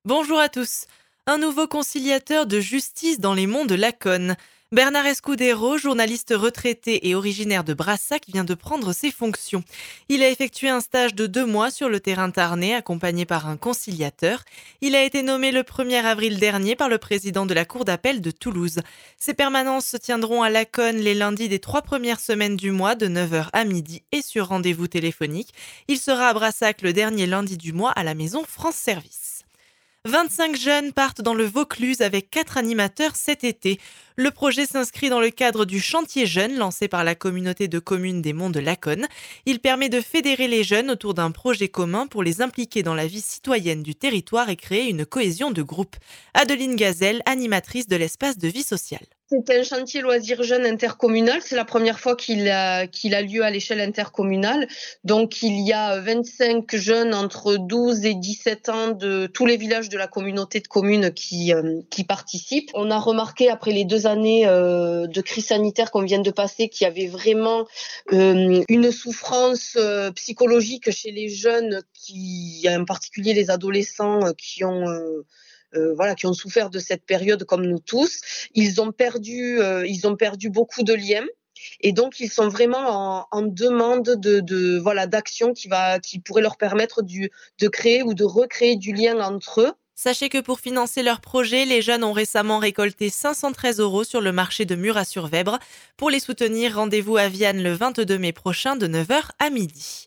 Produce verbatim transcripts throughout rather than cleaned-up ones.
Bonjour à tous. Un nouveau conciliateur de justice dans les monts de Laconne. Bernard Escudero, journaliste retraité et originaire de Brassac, vient de prendre ses fonctions. Il a effectué un stage de deux mois sur le terrain tarnais, accompagné par un conciliateur. Il a été nommé le premier avril dernier par le président de la Cour d'appel de Toulouse. Ces permanences se tiendront à Laconne les lundis des trois premières semaines du mois, de neuf heures à midi et sur rendez-vous téléphonique. Il sera à Brassac le dernier lundi du mois à la maison France Service. vingt-cinq jeunes partent dans le Vaucluse avec quatre animateurs cet été. Le projet s'inscrit dans le cadre du chantier jeunes lancé par la communauté de communes des Monts de Laconne. Il permet de fédérer les jeunes autour d'un projet commun pour les impliquer dans la vie citoyenne du territoire et créer une cohésion de groupe. Adeline Gazelle, animatrice de l'espace de vie sociale. C'est un chantier loisirs jeunes intercommunal. C'est la première fois qu'il a, qu'il a lieu à l'échelle intercommunale. Donc, il y a vingt-cinq jeunes entre douze et dix-sept ans de tous les villages de la communauté de communes qui, euh, qui participent. On a remarqué, après les deux années euh, de crise sanitaire qu'on vient de passer, qu'il y avait vraiment euh, une souffrance euh, psychologique chez les jeunes, qui, en particulier les adolescents euh, qui ont... Euh, Euh, voilà, qui ont souffert de cette période comme nous tous. Ils ont perdu, euh, ils ont perdu beaucoup de liens. Et donc, ils sont vraiment en, en demande de, de, voilà, d'action qui, va, qui pourrait leur permettre du, de créer ou de recréer du lien entre eux. Sachez que pour financer leur projet, les jeunes ont récemment récolté cinq cent treize euros sur le marché de Murat-sur-Vèbre. Pour les soutenir, rendez-vous à Vianne le vingt-deux mai prochain de neuf heures à midi.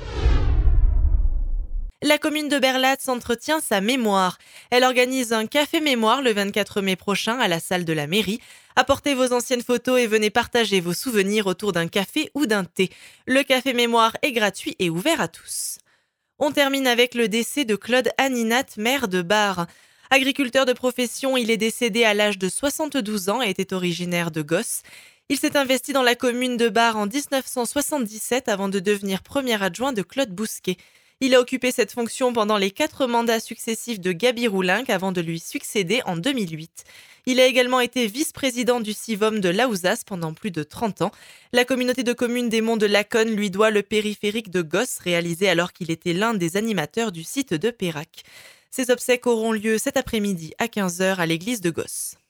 La commune de Berlatz entretient sa mémoire. Elle organise un café mémoire le vingt-quatre mai prochain à la salle de la mairie. Apportez vos anciennes photos et venez partager vos souvenirs autour d'un café ou d'un thé. Le café mémoire est gratuit et ouvert à tous. On termine avec le décès de Claude Aninat, maire de Bar. Agriculteur de profession, il est décédé à l'âge de soixante-douze ans et était originaire de Gosse. Il s'est investi dans la commune de Bar en dix-neuf cent soixante-dix-sept avant de devenir premier adjoint de Claude Bousquet. Il a occupé cette fonction pendant les quatre mandats successifs de Gaby Roulinck avant de lui succéder en deux mille huit. Il a également été vice-président du CIVOM de Laouzas pendant plus de trente ans. La communauté de communes des Monts de Laconne lui doit le périphérique de Gosse, réalisé alors qu'il était l'un des animateurs du site de Pérac. Ces obsèques auront lieu cet après-midi à quinze heures à l'église de Gosse.